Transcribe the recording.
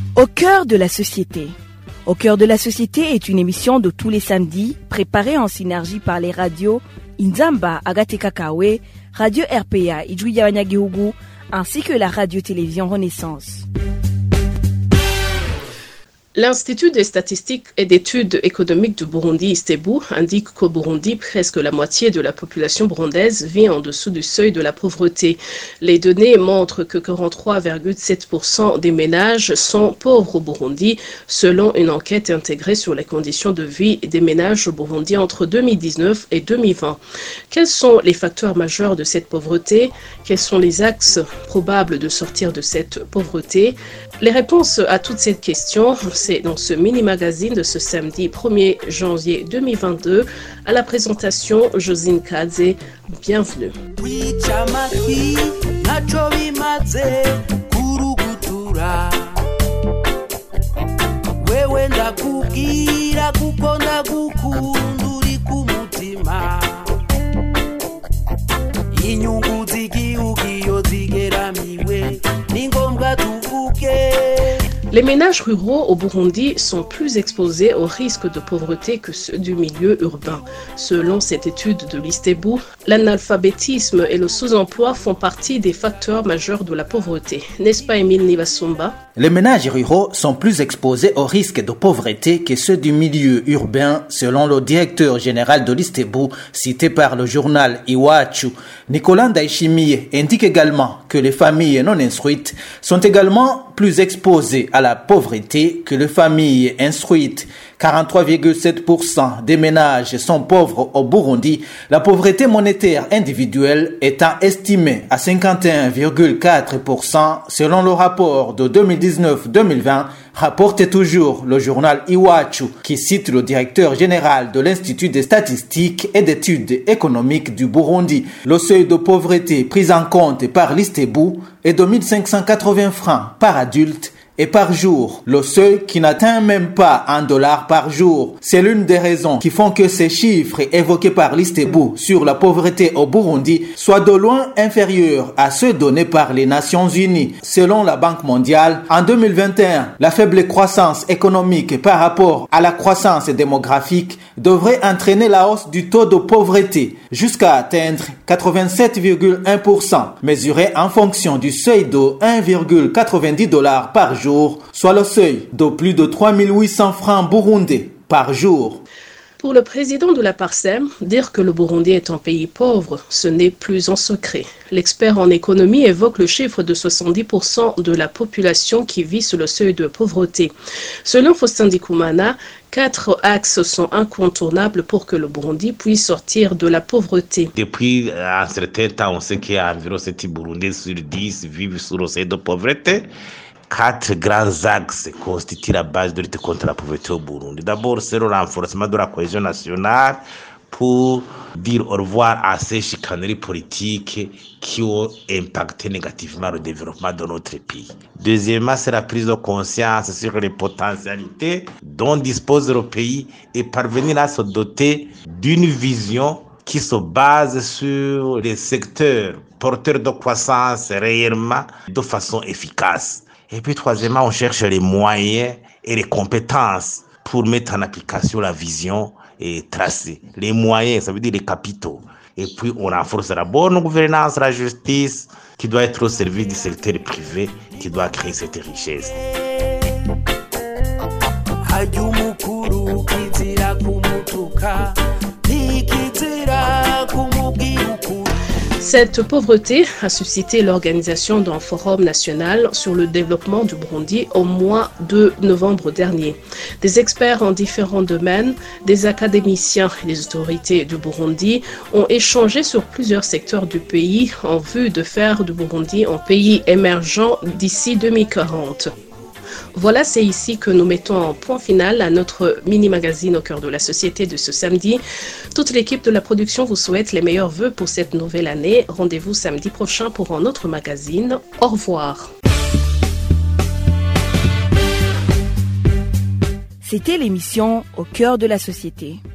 Au cœur de la société. Au cœur de la société est une émission de tous les samedis, préparée en synergie par les radios Inzamba, Agatekakawe, Radio RPA, Ijwi Yawanyagihugu, ainsi que la radio-télévision Renaissance. L'Institut des statistiques et d'études économiques du Burundi, ISTEBU, indique qu'au Burundi, presque la moitié de la population burundaise vit en dessous du seuil de la pauvreté. Les données montrent que 43,7% des ménages sont pauvres au Burundi, selon une enquête intégrée sur les conditions de vie des ménages au Burundi entre 2019 et 2020. Quels sont les facteurs majeurs de cette pauvreté? Quels sont les axes probables de sortir de cette pauvreté? Les réponses à toutes ces questions, c'est dans ce mini-magazine de ce samedi 1er janvier 2022. À la présentation, Josine Kadze. Bienvenue. Les ménages ruraux au Burundi sont plus exposés au risque de pauvreté que ceux du milieu urbain. Selon cette étude de l'ISTEBU, l'analphabétisme et le sous-emploi font partie des facteurs majeurs de la pauvreté. N'est-ce pas, Émile Nivasumba? Les ménages ruraux sont plus exposés au risque de pauvreté que ceux du milieu urbain, selon le directeur général de l'ISTEBU, cité par le journal Iwachu. Nicolas Ndaishimiye indique également que les familles non instruites sont également plus exposées à la pauvreté que les familles instruites. 43,7% des ménages sont pauvres au Burundi, la pauvreté monétaire individuelle étant estimée à 51,4% selon le rapport de 2019-2020, rapporte toujours le journal Iwachu qui cite le directeur général de l'Institut des statistiques et d'études économiques du Burundi. Le seuil de pauvreté pris en compte par l'ISTEBU est de 1580 francs par adulte et par jour, le seuil qui n'atteint même pas $1 par jour. C'est l'une des raisons qui font que ces chiffres évoqués par l'ISTEBU sur la pauvreté au Burundi soient de loin inférieurs à ceux donnés par les Nations Unies. Selon la Banque mondiale, en 2021, la faible croissance économique par rapport à la croissance démographique devrait entraîner la hausse du taux de pauvreté jusqu'à atteindre 87,1%, mesuré en fonction du seuil de $1,90 par jour, soit le seuil de plus de 3800 francs burundais par jour. Pour le président de la Parsem, dire que le Burundi est un pays pauvre, ce n'est plus un secret. L'expert en économie évoque le chiffre de 70% de la population qui vit sous le seuil de pauvreté. Selon Faustin Ndikumana, 4 axes sont incontournables pour que le Burundi puisse sortir de la pauvreté. Depuis un certain temps, on sait qu'il y a environ 7 Burundais sur 10 vivent sous le seuil de pauvreté. 4 grands axes constituent la base de lutte contre la pauvreté au Burundi. D'abord, c'est le renforcement de la cohésion nationale pour dire au revoir à ces chicaneries politiques qui ont impacté négativement le développement de notre pays. Deuxièmement, c'est la prise de conscience sur les potentialités dont dispose le pays et parvenir à se doter d'une vision qui se base sur les secteurs porteurs de croissance réellement de façon efficace. Et puis, troisièmement, on cherche les moyens et les compétences pour mettre en application la vision et tracer. Les moyens, ça veut dire les capitaux. Et puis, on renforce la bonne gouvernance, la justice, qui doit être au service du secteur privé, qui doit créer cette richesse. Cette pauvreté a suscité l'organisation d'un forum national sur le développement du Burundi au mois de novembre dernier. Des experts en différents domaines, des académiciens et des autorités du Burundi ont échangé sur plusieurs secteurs du pays en vue de faire du Burundi un pays émergent d'ici 2040. Voilà, c'est ici que nous mettons un point final à notre mini-magazine au cœur de la société de ce samedi. Toute l'équipe de la production vous souhaite les meilleurs vœux pour cette nouvelle année. Rendez-vous samedi prochain pour un autre magazine. Au revoir. C'était l'émission Au cœur de la société.